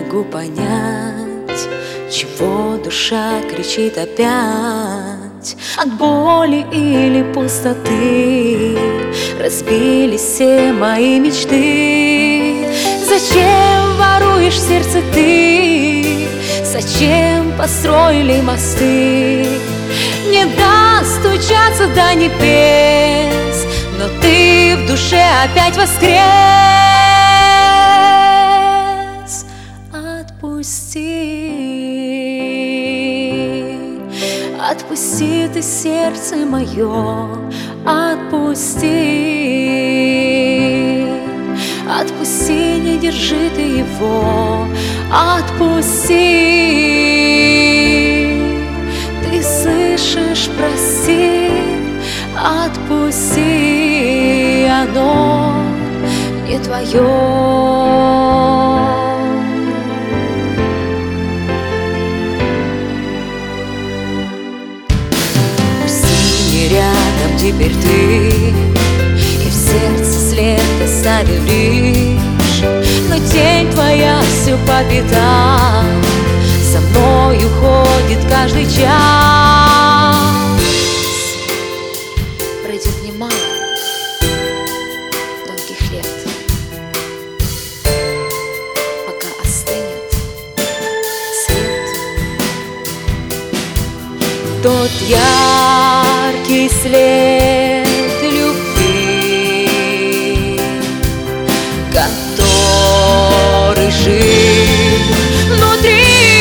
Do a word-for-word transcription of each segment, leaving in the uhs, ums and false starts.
могу понять, чего душа кричит опять. От боли или пустоты разбились все мои мечты. Зачем воруешь сердце ты? Зачем построили мосты? Не достучаться до небес, но ты в душе опять воскрес. Отпусти, отпусти ты сердце мое, отпусти, отпусти, не держи ты его, отпусти. Ты слышишь, прости, отпусти, оно не твое. Рядом теперь ты, и в сердце след оставил лишь, но тень твоя все по пятам за мной уходит каждый час. Пройдет немало долгих лет, пока остынет свет. Тот яркий след любви, который жил внутри.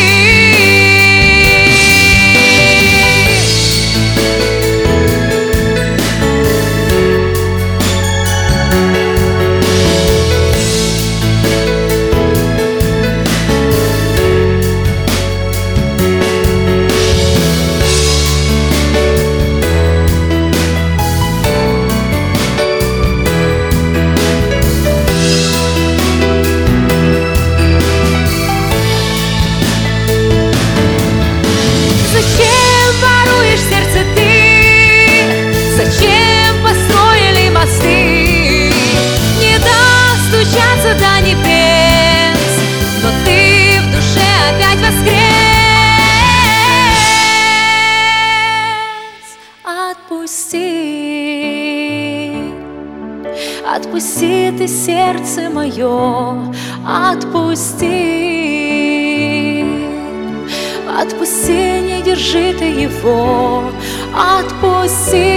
До небес, но ты в душе опять воскрес. Отпусти, отпусти ты сердце мое, отпусти, отпусти, не держи ты его, отпусти.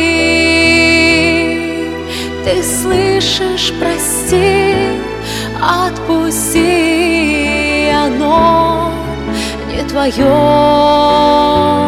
Ты слышишь, прости, отпусти, оно не твое.